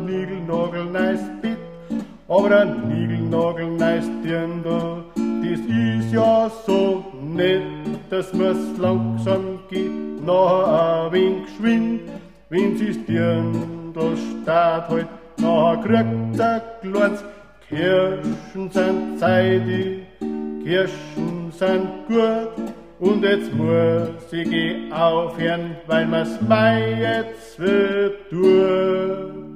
niegelnagelneues Bett, aber ein niegelnagelneues Dirndl, das ist ja so nett, dass mir's langsam geht, nachher ein wenig geschwind, wenn sie's Dirndl starrt halt, nachher kriegt's ein kleines Kirschen sind zeitig, Kirschen sind gut, und jetzt muss ich aufhören, weil mir's Mai jetzt wird durch.